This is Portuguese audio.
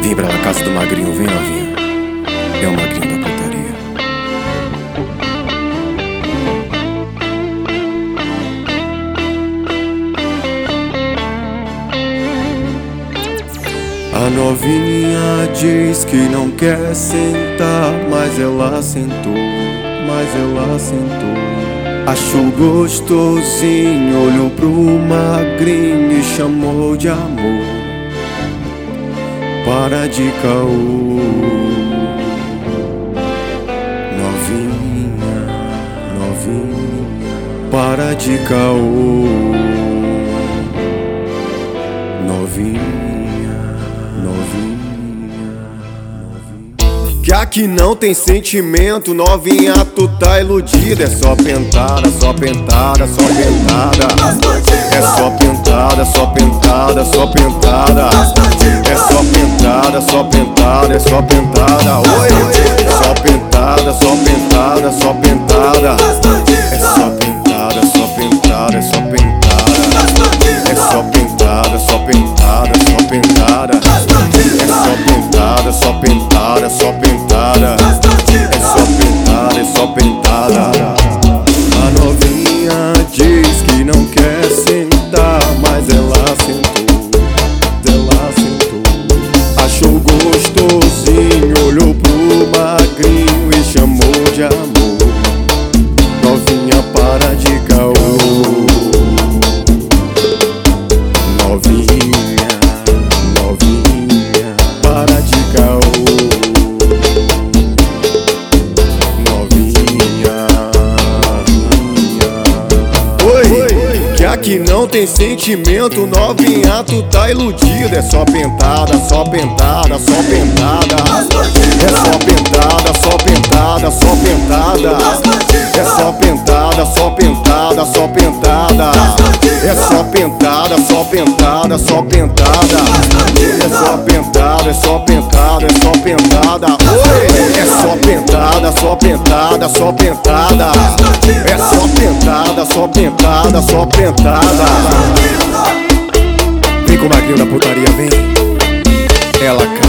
Vem pra casa do magrinho, vem novinha. É o magrinho da putaria. A novinha diz que não quer sentar, mas ela sentou, Achou gostosinho, olhou pro magrinho e chamou de amor. Para de caô, novinha, para de caô, novinha. Que aqui não tem sentimento, novinha, tu tá iludida. É só pentada, só pentada, só pentada. É só pentada, só pentada, só pentada. É só pentada, só pentada, é só pentada. Oi, só pentada, só pentada, só pentada. É só pentada, só pentada, é só pentada. É só pentada, só pentada, só pentada. É só pentada, só pentada, só pentada. É só pentada, é só pentada. A novinha diz que não quer sentar, mas ela sentou. Achou gostosinho, olhou pro magrinho e chamou de amor. Novinha, para de caô. Novinha, para de caô. Que aqui não tem sentimento, novinha, tu tá iludida. É só pentada, só pentada, só pentada. É só pentada, só pentada, só pentada. É só pentada, só pentada, só pentada. É só pentada, só pentada, só pentada. É só pentada, é só pentada, é só pentada. É só pentada, só pentada, só pentada. É só pentada, só pentada, só pentada. Vem com o magrinho da putaria, vem. Ela